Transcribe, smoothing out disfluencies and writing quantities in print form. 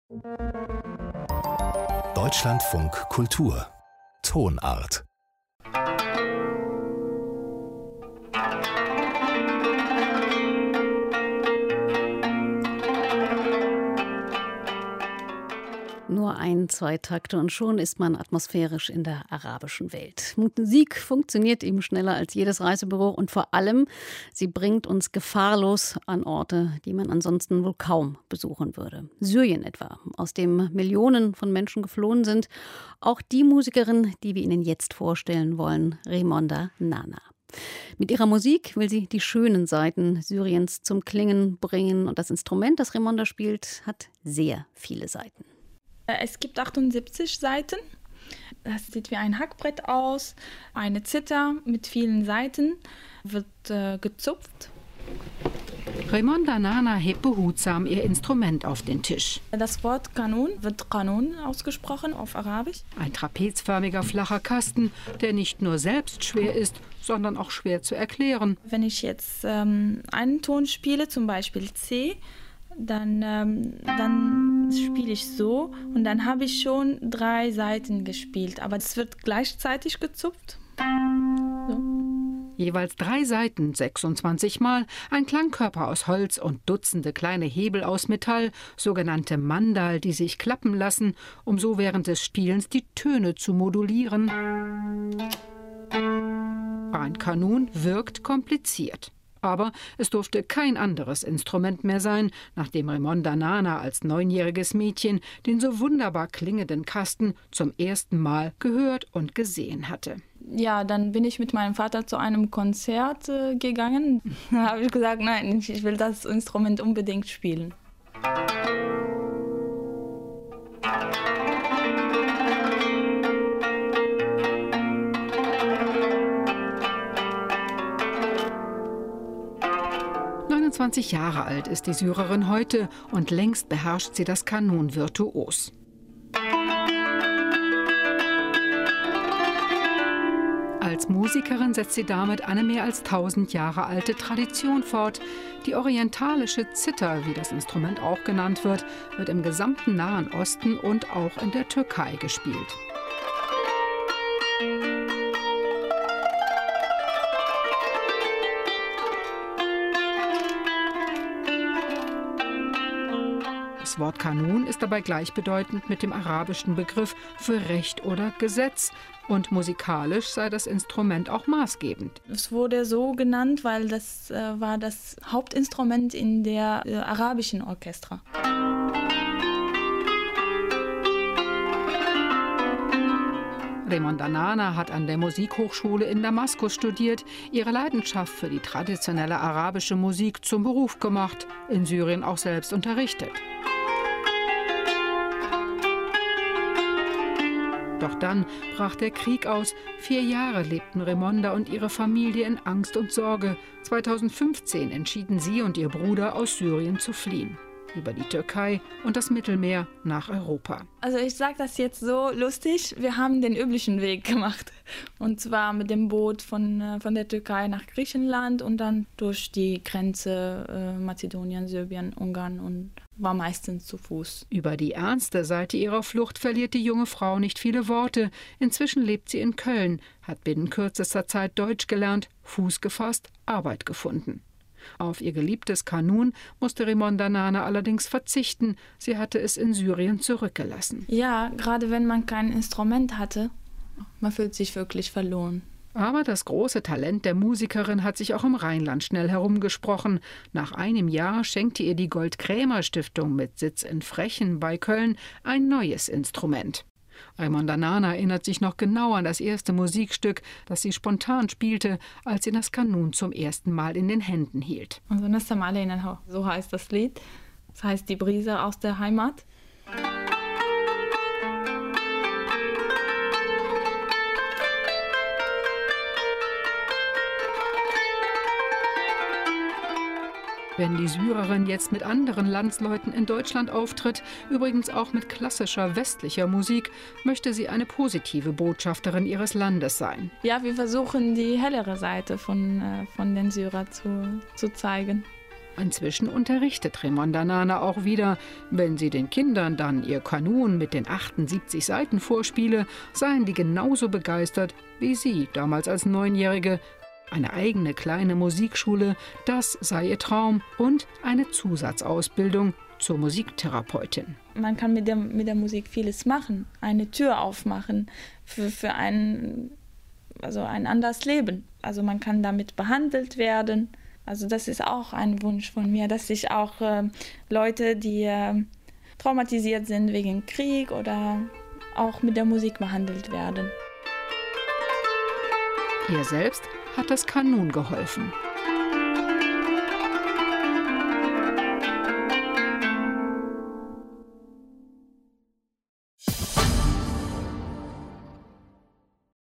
Deutschlandfunk Kultur Tonart. Nur ein, zwei Takte und schon ist man atmosphärisch in der arabischen Welt. Musik funktioniert eben schneller als jedes Reisebüro und vor allem, sie bringt uns gefahrlos an Orte, die man ansonsten wohl kaum besuchen würde. Syrien etwa, aus dem Millionen von Menschen geflohen sind. Auch die Musikerin, die wir Ihnen jetzt vorstellen wollen, Raymonda Nana. Mit ihrer Musik will sie die schönen Seiten Syriens zum Klingen bringen. Und das Instrument, das Raymonda spielt, hat sehr viele Seiten. Es gibt 78 Saiten. Das sieht wie ein Hackbrett aus. Eine Zither mit vielen Saiten wird gezupft. Raymonda Nana hebt behutsam ihr Instrument auf den Tisch. Das Wort Kanun wird Kanun ausgesprochen auf Arabisch. Ein trapezförmiger flacher Kasten, der nicht nur selbst schwer ist, sondern auch schwer zu erklären. Wenn ich jetzt einen Ton spiele, zum Beispiel C, dann spiele ich so und dann habe ich schon 3 Saiten gespielt. Aber es wird gleichzeitig gezupft. So. Jeweils 3 Saiten, 26 Mal, ein Klangkörper aus Holz und Dutzende kleine Hebel aus Metall, sogenannte Mandal, die sich klappen lassen, um so während des Spielens die Töne zu modulieren. Ein Kanun wirkt kompliziert. Aber es durfte kein anderes Instrument mehr sein, nachdem Raymonda Nana als 9-jähriges Mädchen den so wunderbar klingenden Kasten zum ersten Mal gehört und gesehen hatte. Ja, dann bin ich mit meinem Vater zu einem Konzert gegangen. Da habe ich gesagt, nein, ich will das Instrument unbedingt spielen. 29 Jahre alt ist die Syrerin heute und längst beherrscht sie das Kanun virtuos. Als Musikerin setzt sie damit eine mehr als 1000 Jahre alte Tradition fort. Die orientalische Zither, wie das Instrument auch genannt wird, wird im gesamten Nahen Osten und auch in der Türkei gespielt. Das Wort Kanun ist dabei gleichbedeutend mit dem arabischen Begriff für Recht oder Gesetz. Und musikalisch sei das Instrument auch maßgebend. Es wurde so genannt, weil das war das Hauptinstrument in der arabischen Orchester. Raymonda Nana hat an der Musikhochschule in Damaskus studiert, ihre Leidenschaft für die traditionelle arabische Musik zum Beruf gemacht, in Syrien auch selbst unterrichtet. Doch dann brach der Krieg aus. 4 Jahre lebten Raymonda und ihre Familie in Angst und Sorge. 2015 entschieden sie und ihr Bruder, aus Syrien zu fliehen. Über die Türkei und das Mittelmeer nach Europa. Also ich sage das jetzt so lustig, wir haben den üblichen Weg gemacht. Und zwar mit dem Boot von der Türkei nach Griechenland und dann durch die Grenze Mazedonien, Serbien, Ungarn und war meistens zu Fuß. Über die ernste Seite ihrer Flucht verliert die junge Frau nicht viele Worte. Inzwischen lebt sie in Köln, hat binnen kürzester Zeit Deutsch gelernt, Fuß gefasst, Arbeit gefunden. Auf ihr geliebtes Kanun musste Raymonda Nana allerdings verzichten. Sie hatte es in Syrien zurückgelassen. Ja, gerade wenn man kein Instrument hatte, man fühlt sich wirklich verloren. Aber das große Talent der Musikerin hat sich auch im Rheinland schnell herumgesprochen. Nach einem Jahr schenkte ihr die Gold-Krämer-Stiftung mit Sitz in Frechen bei Köln ein neues Instrument. Raymonda Nana erinnert sich noch genau an das erste Musikstück, das sie spontan spielte, als sie das Kanun zum ersten Mal in den Händen hielt. So heißt das Lied. Das heißt Die Brise aus der Heimat. Wenn die Syrerin jetzt mit anderen Landsleuten in Deutschland auftritt, übrigens auch mit klassischer westlicher Musik, möchte sie eine positive Botschafterin ihres Landes sein. Ja, wir versuchen die hellere Seite von den Syrern zu zeigen. Inzwischen unterrichtet Raimonda Nana auch wieder. Wenn sie den Kindern dann ihr Kanun mit den 78 Seiten vorspiele, seien die genauso begeistert wie sie damals als 9-Jährige. Eine eigene kleine Musikschule, das sei ihr Traum, und eine Zusatzausbildung zur Musiktherapeutin. Man kann mit der Musik vieles machen, eine Tür aufmachen für ein anderes Leben. Also man kann damit behandelt werden. Also das ist auch ein Wunsch von mir, dass sich auch Leute, die traumatisiert sind wegen Krieg oder auch mit der Musik behandelt werden. Ihr selbst hat das Kanun geholfen.